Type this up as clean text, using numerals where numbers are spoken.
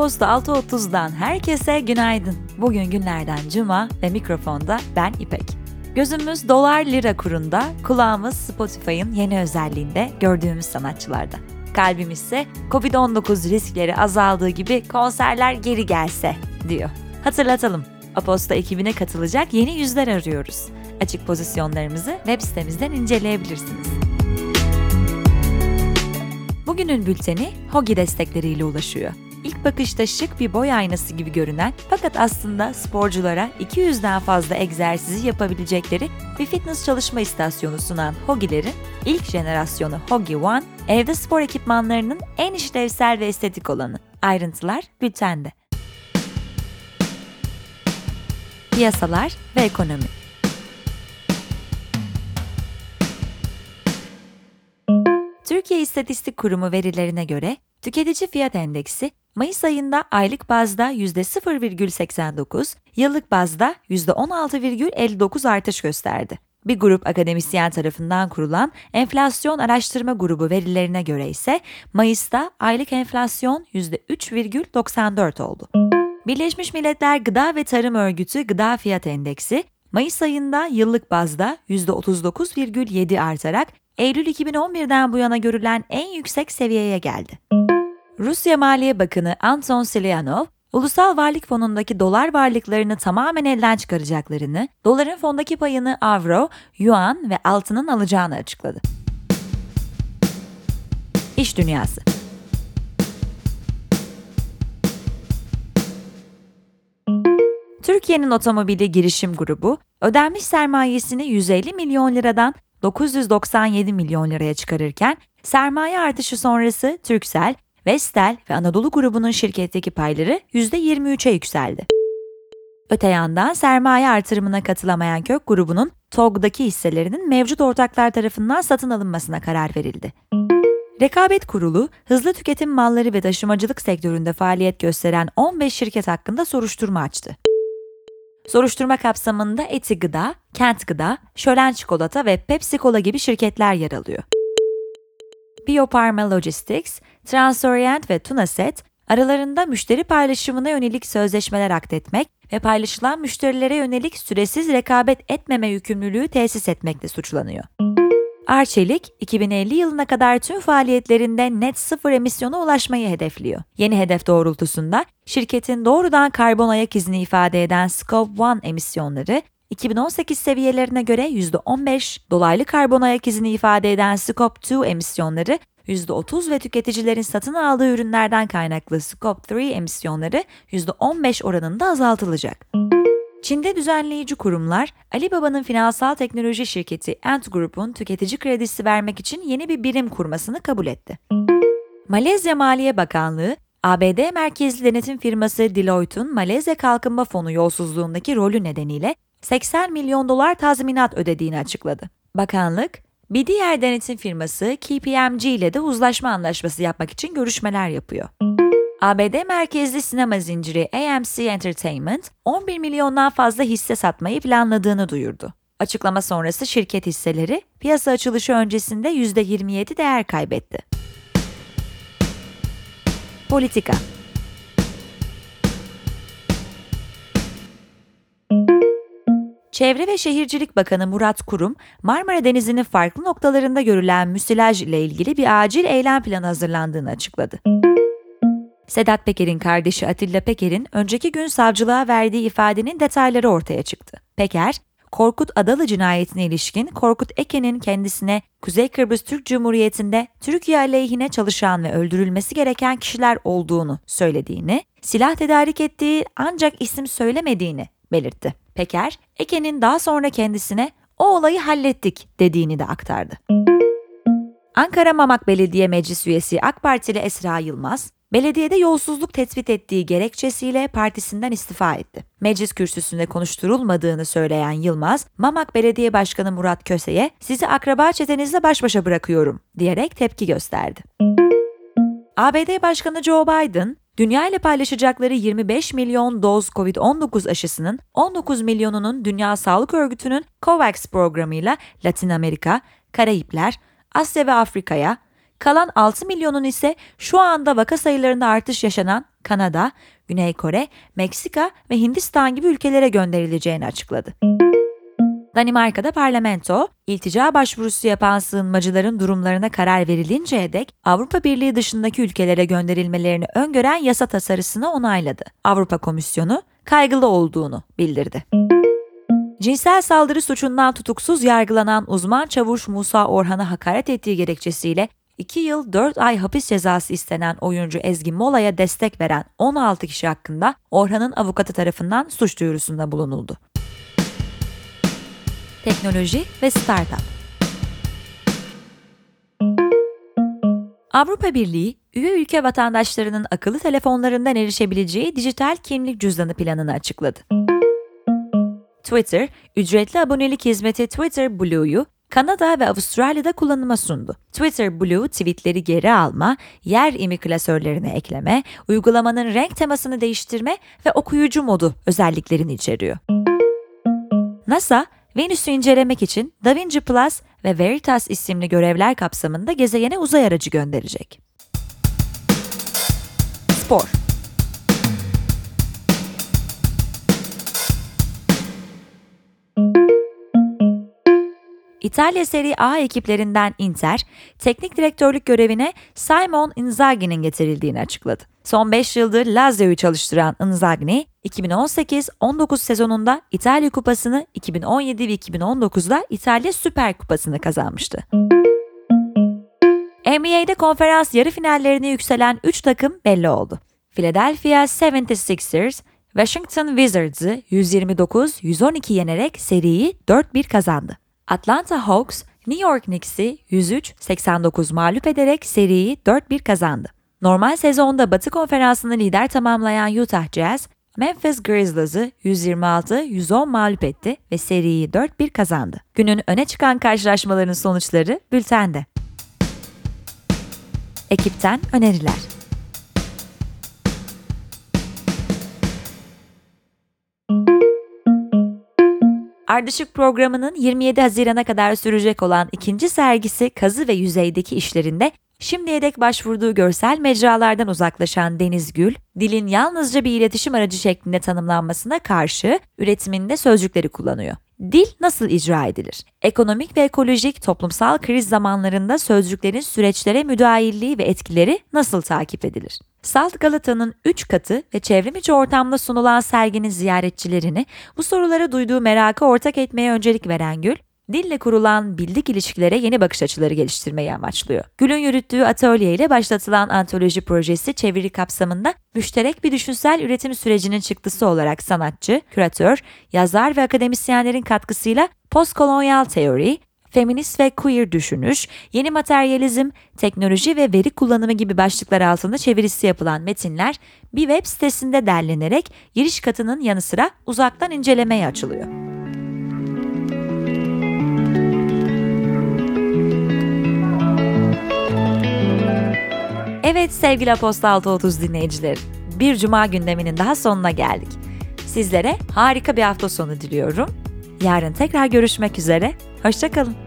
Aposto 6.30'dan herkese günaydın. Bugün günlerden cuma ve mikrofonda ben İpek. Gözümüz dolar lira kurunda, kulağımız Spotify'ın yeni özelliğinde gördüğümüz sanatçılarda. Kalbimiz ise Covid-19 riskleri azaldığı gibi konserler geri gelse diyor. Hatırlatalım, Aposto ekibine katılacak yeni yüzler arıyoruz. Açık pozisyonlarımızı web sitemizden inceleyebilirsiniz. Bugünün bülteni Hogi destekleriyle ulaşıyor. İlk bakışta şık bir boy aynası gibi görünen fakat aslında sporculara 200'den fazla egzersizi yapabilecekleri bir fitness çalışma istasyonu sunan Hogi'lerin ilk jenerasyonu Hogi One, evde spor ekipmanlarının en işlevsel ve estetik olanı. Ayrıntılar bültende. Piyasalar ve ekonomi. Türkiye İstatistik Kurumu verilerine göre tüketici fiyat endeksi Mayıs ayında aylık bazda %0,89, yıllık bazda %16,59 artış gösterdi. Bir grup akademisyen tarafından kurulan enflasyon araştırma grubu verilerine göre ise Mayıs'ta aylık enflasyon %3,94 oldu. Birleşmiş Milletler Gıda ve Tarım Örgütü Gıda Fiyat Endeksi Mayıs ayında yıllık bazda %39,7 artarak Eylül 2011'den bu yana görülen en yüksek seviyeye geldi. Rusya Maliye Bakanı Anton Silyanov, Ulusal Varlık Fonu'ndaki dolar varlıklarını tamamen elden çıkaracaklarını, doların fondaki payını avro, yuan ve altının alacağını açıkladı. İş Dünyası. Türkiye'nin otomobili girişim grubu, ödenmiş sermayesini 150 milyon liradan 997 milyon liraya çıkarırken, sermaye artışı sonrası Turkcell, Vestel ve Anadolu grubunun şirketteki payları %23'e yükseldi. Öte yandan sermaye artırımına katılamayan Kök grubunun TOG'daki hisselerinin mevcut ortaklar tarafından satın alınmasına karar verildi. Rekabet Kurulu, hızlı tüketim malları ve taşımacılık sektöründe faaliyet gösteren 15 şirket hakkında soruşturma açtı. Soruşturma kapsamında Eti Gıda, Kent Gıda, Şölen Çikolata ve Pepsi Cola gibi şirketler yer alıyor. Bioparma Logistics, Transorient ve Tunaset, aralarında müşteri paylaşımına yönelik sözleşmeler akdetmek ve paylaşılan müşterilere yönelik süresiz rekabet etmeme yükümlülüğü tesis etmekle suçlanıyor. Arçelik, 2050 yılına kadar tüm faaliyetlerinde net sıfır emisyona ulaşmayı hedefliyor. Yeni hedef doğrultusunda şirketin doğrudan karbon ayak izini ifade eden Scope 1 emisyonları, 2018 seviyelerine göre %15, dolaylı karbon ayak izini ifade eden Scope 2 emisyonları %30 ve tüketicilerin satın aldığı ürünlerden kaynaklı Scope 3 emisyonları %15 oranında azaltılacak. Çin'de düzenleyici kurumlar, Alibaba'nın finansal teknoloji şirketi Ant Group'un tüketici kredisi vermek için yeni bir birim kurmasını kabul etti. Malezya Maliye Bakanlığı, ABD merkezli denetim firması Deloitte'un Malezya Kalkınma Fonu yolsuzluğundaki rolü nedeniyle 80 milyon dolar tazminat ödediğini açıkladı. Bakanlık, bir diğer denetim firması KPMG ile de uzlaşma anlaşması yapmak için görüşmeler yapıyor. ABD merkezli sinema zinciri AMC Entertainment, 11 milyondan fazla hisse satmayı planladığını duyurdu. Açıklama sonrası şirket hisseleri piyasa açılışı öncesinde %27 değer kaybetti. Politika. Çevre ve Şehircilik Bakanı Murat Kurum, Marmara Denizi'nin farklı noktalarında görülen müsilaj ile ilgili bir acil eylem planı hazırlandığını açıkladı. Sedat Peker'in kardeşi Atilla Peker'in önceki gün savcılığa verdiği ifadenin detayları ortaya çıktı. Peker, Korkut Adalı cinayetine ilişkin Korkut Eken'in kendisine Kuzey Kıbrıs Türk Cumhuriyeti'nde Türkiye aleyhine çalışan ve öldürülmesi gereken kişiler olduğunu söylediğini, silah tedarik ettiği ancak isim söylemediğini belirtti. Peker, Eken'in daha sonra kendisine "o olayı hallettik" dediğini de aktardı. Ankara Mamak Belediye Meclis Üyesi AK Partili Esra Yılmaz, belediyede yolsuzluk tespit ettiği gerekçesiyle partisinden istifa etti. Meclis kürsüsünde konuşturulmadığını söyleyen Yılmaz, Mamak Belediye Başkanı Murat Köse'ye "sizi akraba çetenizle baş başa bırakıyorum" diyerek tepki gösterdi. ABD Başkanı Joe Biden, dünya ile paylaşacakları 25 milyon doz COVID-19 aşısının 19 milyonunun Dünya Sağlık Örgütü'nün COVAX programıyla Latin Amerika, Karayipler, Asya ve Afrika'ya, Kalan 6 milyonun ise şu anda vaka sayılarında artış yaşanan Kanada, Güney Kore, Meksika ve Hindistan gibi ülkelere gönderileceğini açıkladı. Danimarka'da parlamento, iltica başvurusu yapan sığınmacıların durumlarına karar verilinceye dek Avrupa Birliği dışındaki ülkelere gönderilmelerini öngören yasa tasarısını onayladı. Avrupa Komisyonu kaygılı olduğunu bildirdi. Cinsel saldırı suçundan tutuksuz yargılanan uzman çavuş Musa Orhan'a hakaret ettiği gerekçesiyle 2 yıl 4 ay hapis cezası istenen oyuncu Ezgi Mola'ya destek veren 16 kişi hakkında Orhan'ın avukatı tarafından suç duyurusunda bulunuldu. Teknoloji ve Startup. Avrupa Birliği, üye ülke vatandaşlarının akıllı telefonlarından erişebileceği dijital kimlik cüzdanı planını açıkladı. Twitter, ücretli abonelik hizmeti Twitter Blue'yu Kanada ve Avustralya'da kullanıma sundu. Twitter Blue, tweetleri geri alma, yer imi klasörlerine ekleme, uygulamanın renk temasını değiştirme ve okuyucu modu özelliklerini içeriyor. NASA, Venüs'ü incelemek için DaVinci Plus ve Veritas isimli görevler kapsamında gezegene uzay aracı gönderecek. Spor. İtalya Serie A ekiplerinden Inter, teknik direktörlük görevine Simone Inzaghi'nin getirildiğini açıkladı. Son 5 yıldır Lazio'yu çalıştıran Inzaghi, 2018-19 sezonunda İtalya Kupası'nı, 2017 ve 2019'da İtalya Süper Kupası'nı kazanmıştı. NBA'de konferans yarı finallerine yükselen 3 takım belli oldu. Philadelphia 76ers, Washington Wizards'ı 129-112 yenerek seriyi 4-1 kazandı. Atlanta Hawks, New York Knicks'i 103-89 mağlup ederek seriyi 4-1 kazandı. Normal sezonda Batı Konferansı'nı lider tamamlayan Utah Jazz, Memphis Grizzlies'ı 126-110 mağlup etti ve seriyi 4-1 kazandı. Günün öne çıkan karşılaşmaların sonuçları bültende. Ekipten öneriler. Ardışık programının 27 Haziran'a kadar sürecek olan ikinci sergisi kazı ve yüzeydeki işlerinde şimdiye dek başvurduğu görsel mecralardan uzaklaşan Deniz Gül, dilin yalnızca bir iletişim aracı şeklinde tanımlanmasına karşı üretiminde sözcükleri kullanıyor. Dil nasıl icra edilir? Ekonomik ve ekolojik toplumsal kriz zamanlarında sözcüklerin süreçlere müdahilliği ve etkileri nasıl takip edilir? Salt Galata'nın 3 katı ve çevrimiçi ortamda sunulan serginin ziyaretçilerini bu sorulara duyduğu merakı ortak etmeye öncelik veren Gül, dille kurulan bildik ilişkilere yeni bakış açıları geliştirmeyi amaçlıyor. Gül'ün yürüttüğü atölye ile başlatılan antoloji projesi çeviri kapsamında müşterek bir düşünsel üretim sürecinin çıktısı olarak sanatçı, küratör, yazar ve akademisyenlerin katkısıyla postkolonyal teori, feminist ve queer düşünüş, yeni materyalizm, teknoloji ve veri kullanımı gibi başlıklar altında çevirisi yapılan metinler bir web sitesinde derlenerek giriş katının yanı sıra uzaktan incelemeye açılıyor. Evet sevgili Aposta 630 dinleyicileri, bir cuma gündeminin daha sonuna geldik. Sizlere harika bir hafta sonu diliyorum. Yarın tekrar görüşmek üzere, hoşça kalın.